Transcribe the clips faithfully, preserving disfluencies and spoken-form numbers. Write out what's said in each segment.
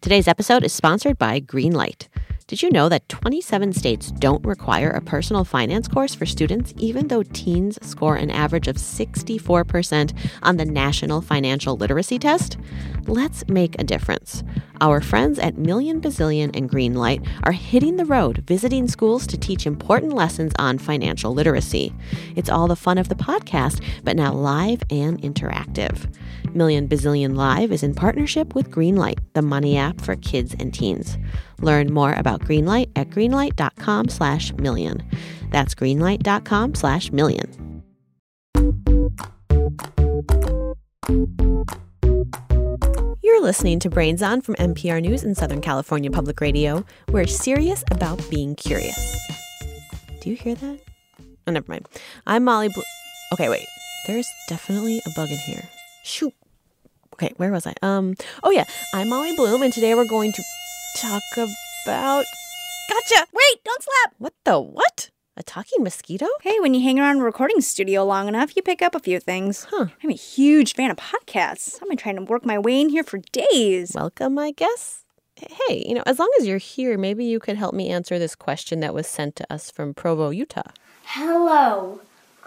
Today's episode is sponsored by Greenlight. Did you know that twenty-seven states don't require a personal finance course for students, even though teens score an average of sixty-four percent on the National Financial Literacy Test? Let's make a difference. Our friends at Million Bazillion and Greenlight are hitting the road, visiting schools to teach important lessons on financial literacy. It's all the fun of the podcast, but now live and interactive. Million Bazillion Live is in partnership with Greenlight, the money app for kids and teens. Learn more about Greenlight at greenlight.com slash million. That's greenlight.com slash million. You're listening to Brains On from N P R News and Southern California Public Radio. We're serious about being curious. Do you hear that? Oh, never mind. I'm Molly Blue. Okay, wait. There's definitely a bug in here. Shoot. Okay, where was I? Um. Oh, yeah. I'm Molly Bloom, and today we're going to talk about... Gotcha! Wait, don't slap! What the what? A talking mosquito? Hey, when you hang around a recording studio long enough, you pick up a few things. Huh. I'm a huge fan of podcasts. I've been trying to work my way in here for days. Welcome, I guess. Hey, you know, as long as you're here, maybe you could help me answer this question that was sent to us from Provo, Utah. Hello,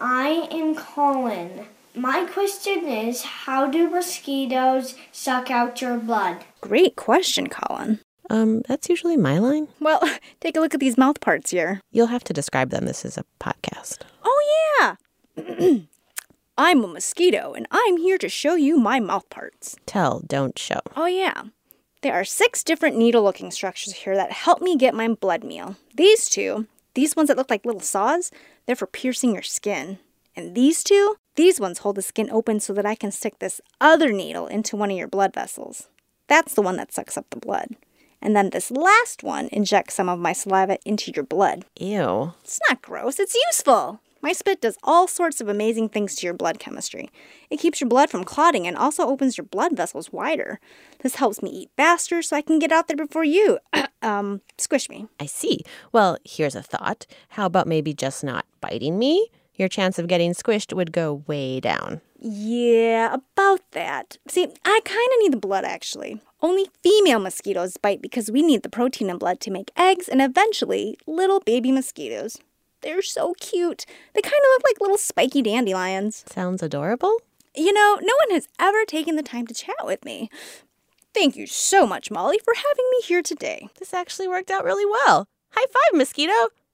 I am Colin. My question is, how do mosquitoes suck out your blood? Great question, Colin. Um, that's usually my line. Well, take a look at these mouth parts here. You'll have to describe them. This is a podcast. Oh, yeah. I'm a mosquito, and I'm here to show you my mouth parts. Tell, don't show. Oh, yeah. There are six different needle-looking structures here that help me get my blood meal. These two, these ones that look like little saws, they're for piercing your skin. And these two, these ones hold the skin open so that I can stick this other needle into one of your blood vessels. That's the one that sucks up the blood. And then this last one injects some of my saliva into your blood. Ew. It's not gross, it's useful. My spit does all sorts of amazing things to your blood chemistry. It keeps your blood from clotting and also opens your blood vessels wider. This helps me eat faster so I can get out there before you, um, squish me. I see. Well, here's a thought. How about maybe just not biting me? Your chance of getting squished would go way down. Yeah, about that. See, I kind of need the blood, actually. Only female mosquitoes bite because we need the protein in blood to make eggs and eventually little baby mosquitoes. They're so cute. They kind of look like little spiky dandelions. Sounds adorable. You know, no one has ever taken the time to chat with me. Thank you so much, Molly, for having me here today. This actually worked out really well. High five, mosquito.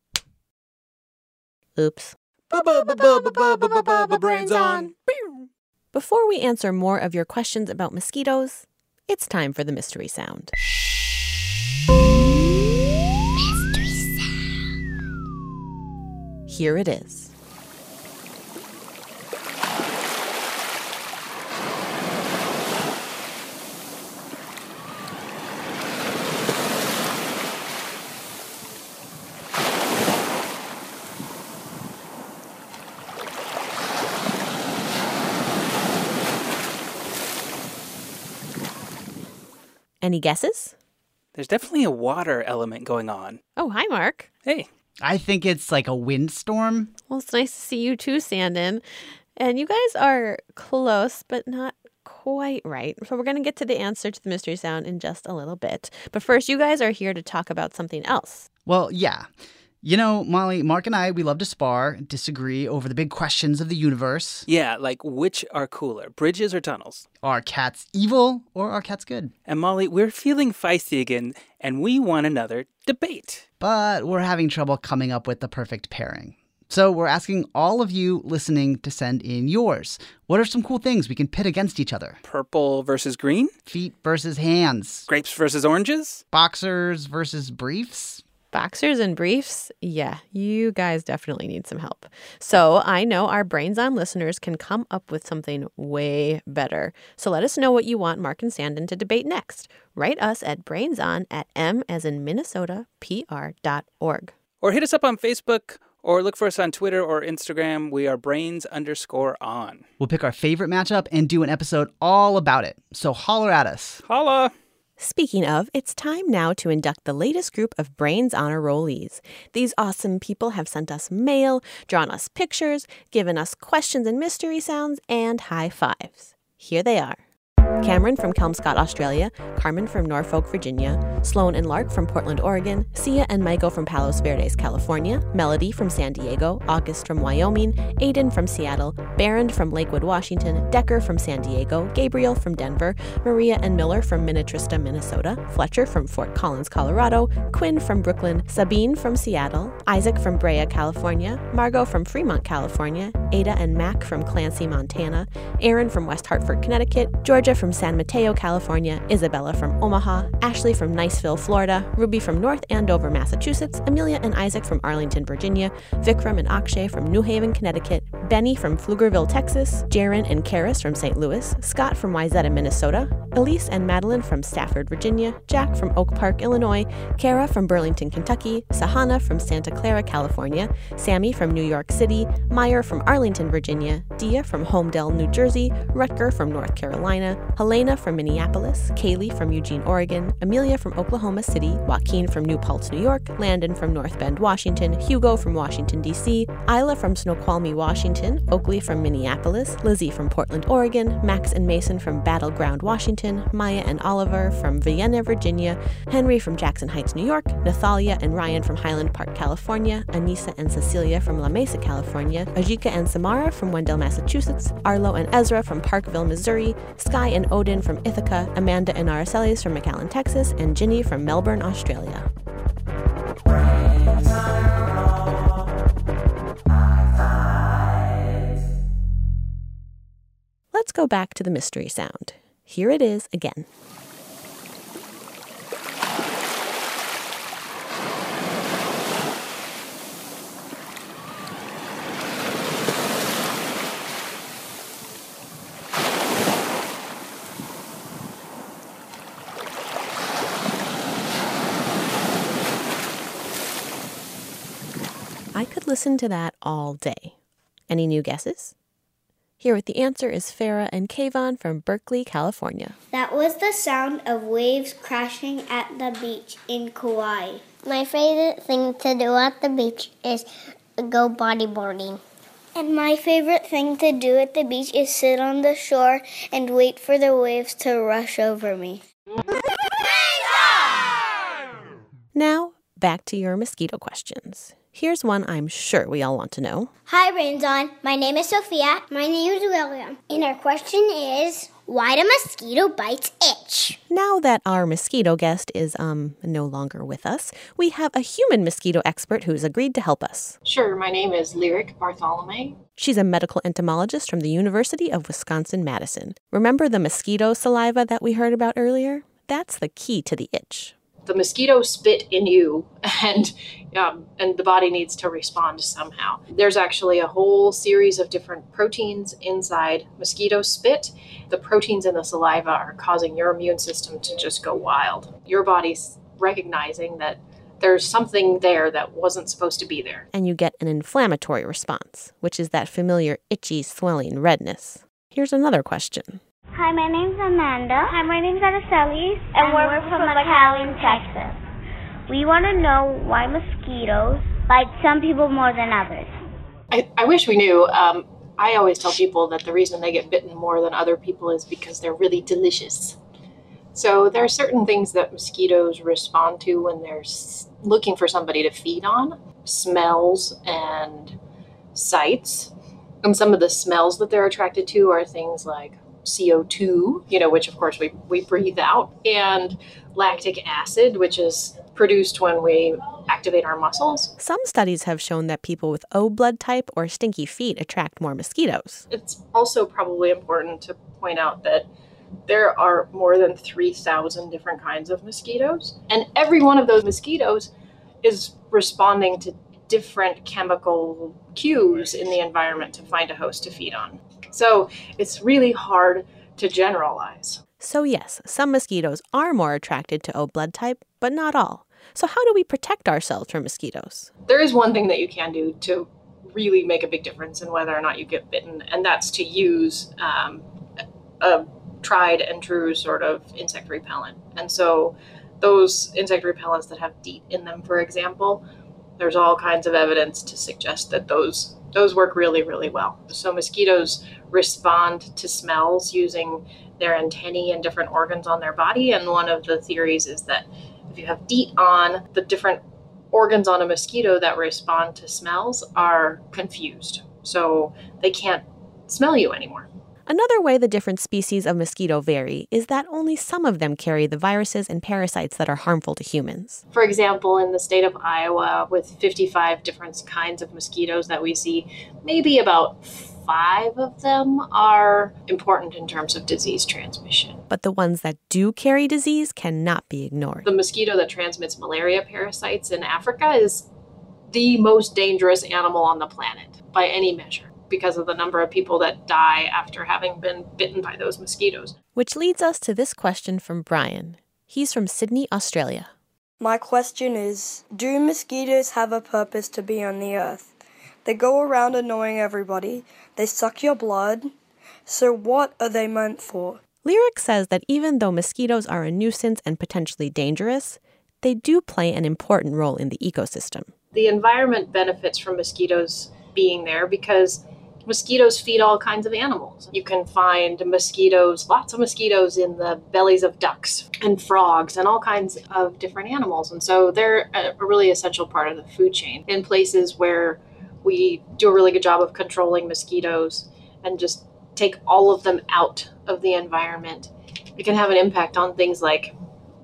Oops. Brains on. Before we answer more of your questions about mosquitoes, it's time for the mystery sound. Mystery sound. Here it is. Any guesses? There's definitely a water element going on. Oh, hi, Mark. Hey. I think it's like a windstorm. Well, it's nice to see you too, Sandin. And you guys are close, but not quite right. So we're going to get to the answer to the mystery sound in just a little bit. But first, you guys are here to talk about something else. Well, yeah. You know, Molly, Mark and I, we love to spar, disagree over the big questions of the universe. Yeah, like which are cooler, bridges or tunnels? Are cats evil or are cats good? And Molly, we're feeling feisty again, and we want another debate. But we're having trouble coming up with the perfect pairing. So we're asking all of you listening to send in yours. What are some cool things we can pit against each other? Purple versus green? Feet versus hands. Grapes versus oranges? Boxers versus briefs? Boxers and briefs? Yeah, you guys definitely need some help. So I know our Brains On listeners can come up with something way better. So let us know what you want Mark and Sandin to debate next. Write us at brainson at m as in Minnesota, pr dot org. Or hit us up on Facebook, or look for us on Twitter or Instagram. We are brains underscore on. We'll pick our favorite matchup and do an episode all about it. So holler at us. Holla! Speaking of, it's time now to induct the latest group of Brains Honorrollees. These awesome people have sent us mail, drawn us pictures, given us questions and mystery sounds, and high fives. Here they are. Cameron from Kelmscott, Australia, Carmen from Norfolk, Virginia, Sloan and Lark from Portland, Oregon, Sia and Michael from Palos Verdes, California, Melody from San Diego, August from Wyoming, Aiden from Seattle, Barron from Lakewood, Washington, Decker from San Diego, Gabriel from Denver, Maria and Miller from Minnetrista, Minnesota, Fletcher from Fort Collins, Colorado, Quinn from Brooklyn, Sabine from Seattle, Isaac from Brea, California, Margot from Fremont, California, Ada and Mac from Clancy, Montana, Aaron from West Hartford, Connecticut, Georgia from San Mateo, California, Isabella from Omaha, Ashley from Niceville, Florida, Ruby from North Andover, Massachusetts, Amelia and Isaac from Arlington, Virginia, Vikram and Akshay from New Haven, Connecticut, Benny from Pflugerville, Texas, Jaron and Karis from Saint Louis, Scott from Wayzata, Minnesota, Elise and Madeline from Stafford, Virginia, Jack from Oak Park, Illinois, Kara from Burlington, Kentucky, Sahana from Santa Clara, California, Sammy from New York City, Meyer from Arlington, Virginia, Dia from Homedale, New Jersey, Rutger from North Carolina, Helena from Minneapolis, Kaylee from Eugene, Oregon, Amelia from Oklahoma City, Joaquin from New Paltz, New York, Landon from North Bend, Washington, Hugo from Washington, D C, Isla from Snoqualmie, Washington, Oakley from Minneapolis, Lizzie from Portland, Oregon, Max and Mason from Battleground, Washington, Maya and Oliver from Vienna, Virginia, Henry from Jackson Heights, New York, Nathalia and Ryan from Highland Park, California, Anissa and Cecilia from La Mesa, California, Ajika and Samara from Wendell, Massachusetts, Arlo and Ezra from Parkville, Missouri, Sky and Odin from Ithaca, Amanda and Aracelis from McAllen, Texas, and Ginny from Melbourne, Australia. Let's go back to the mystery sound. Here it is again. I could listen to that all day. Any new guesses? Here with the answer is Farah and Kayvon from Berkeley, California. That was the sound of waves crashing at the beach in Kauai. My favorite thing to do at the beach is go bodyboarding. And my favorite thing to do at the beach is sit on the shore and wait for the waves to rush over me. Now, back to your mosquito questions. Here's one I'm sure we all want to know. Hi, Brains On. My name is Sophia. My name is William. And our question is, why do mosquito bites itch? Now that our mosquito guest is um no longer with us, we have a human mosquito expert who's agreed to help us. Sure, my name is Lyric Bartholomew. She's a medical entomologist from the University of Wisconsin-Madison. Remember the mosquito saliva that we heard about earlier? That's the key to the itch. The mosquito spit in you, and um, and the body needs to respond somehow. There's actually a whole series of different proteins inside mosquito spit. The proteins in the saliva are causing your immune system to just go wild. Your body's recognizing that there's something there that wasn't supposed to be there. And you get an inflammatory response, which is that familiar itchy, swelling redness. Here's another question. Hi, my name's Amanda. Hi, my name's Araceli. And, and we're, we're from McAllen, Texas. We want to know why mosquitoes bite some people more than others. I, I wish we knew. Um, I always tell people that the reason they get bitten more than other people is because they're really delicious. So there are certain things that mosquitoes respond to when they're looking for somebody to feed on. Smells and sights. And some of the smells that they're attracted to are things like C O two, you know, which of course we, we breathe out, and lactic acid, which is produced when we activate our muscles. Some studies have shown that people with O blood type or stinky feet attract more mosquitoes. It's also probably important to point out that there are more than three thousand different kinds of mosquitoes, and every one of those mosquitoes is responding to different chemical cues in the environment to find a host to feed on. So it's really hard to generalize. So yes, some mosquitoes are more attracted to O blood type, but not all. So how do we protect ourselves from mosquitoes? There is one thing that you can do to really make a big difference in whether or not you get bitten, and that's to use um, a tried and true sort of insect repellent. And so those insect repellents that have DEET in them, for example, there's all kinds of evidence to suggest that those Those work really, really well. So mosquitoes respond to smells using their antennae and different organs on their body. And one of the theories is that if you have DEET on, the different organs on a mosquito that respond to smells are confused. So they can't smell you anymore. Another way the different species of mosquito vary is that only some of them carry the viruses and parasites that are harmful to humans. For example, in the state of Iowa, with fifty-five different kinds of mosquitoes that we see, maybe about five of them are important in terms of disease transmission. But the ones that do carry disease cannot be ignored. The mosquito that transmits malaria parasites in Africa is the most dangerous animal on the planet by any measure, because of the number of people that die after having been bitten by those mosquitoes. Which leads us to this question from Brian. He's from Sydney, Australia. My question is, do mosquitoes have a purpose to be on the earth? They go around annoying everybody. They suck your blood. So what are they meant for? Lyric says that even though mosquitoes are a nuisance and potentially dangerous, they do play an important role in the ecosystem. The environment benefits from mosquitoes being there because mosquitoes feed all kinds of animals. You can find mosquitoes, lots of mosquitoes in the bellies of ducks and frogs and all kinds of different animals. And so they're a really essential part of the food chain. In places where we do a really good job of controlling mosquitoes and just take all of them out of the environment, it can have an impact on things like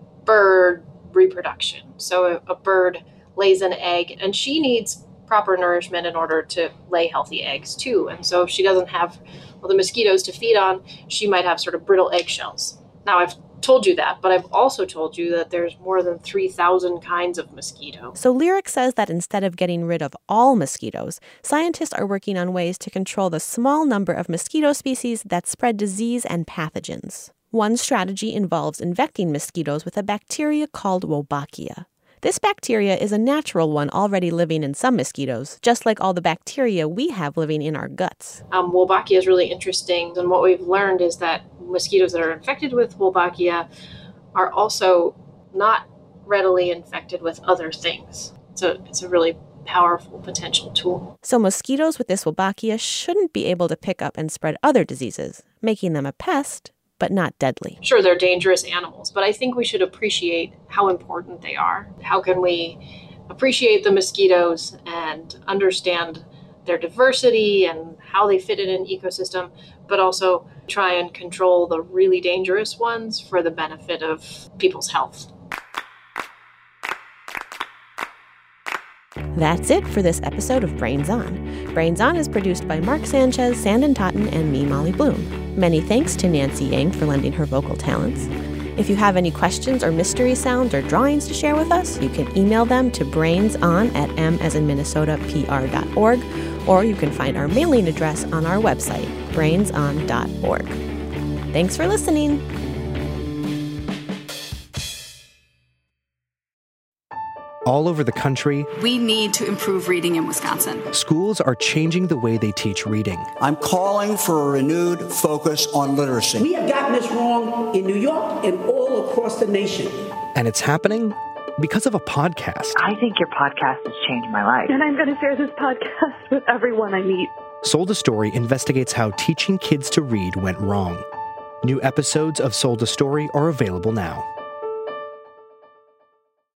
bird reproduction. So a bird lays an egg and she needs proper nourishment in order to lay healthy eggs too. And so if she doesn't have well, the mosquitoes to feed on, she might have sort of brittle eggshells. Now, I've told you that, but I've also told you that there's more than three thousand kinds of mosquito. So Lyric says that instead of getting rid of all mosquitoes, scientists are working on ways to control the small number of mosquito species that spread disease and pathogens. One strategy involves infecting mosquitoes with a bacteria called Wolbachia. This bacteria is a natural one already living in some mosquitoes, just like all the bacteria we have living in our guts. Um, Wolbachia is really interesting, and what we've learned is that mosquitoes that are infected with Wolbachia are also not readily infected with other things. So it's a really powerful potential tool. So mosquitoes with this Wolbachia shouldn't be able to pick up and spread other diseases, making them a pest, but not deadly. Sure, they're dangerous animals, but I think we should appreciate how important they are. How can we appreciate the mosquitoes and understand their diversity and how they fit in an ecosystem, but also try and control the really dangerous ones for the benefit of people's health. That's it for this episode of Brains On. Brains On is produced by Mark Sanchez, Sandon Totten, and me, Molly Bloom. Many thanks to Nancy Yang for lending her vocal talents. If you have any questions or mystery sounds or drawings to share with us, you can email them to brainson at m as in Minnesota p r dot org, or you can find our mailing address on our website, brainson dot org. Thanks for listening. All over the country, we need to improve reading in Wisconsin. Schools are changing the way they teach reading. I'm calling for a renewed focus on literacy. We have gotten this wrong in New York and all across the nation. And it's happening because of a podcast. I think your podcast has changed my life. And I'm going to share this podcast with everyone I meet. Sold a Story investigates how teaching kids to read went wrong. New episodes of Sold a Story are available now.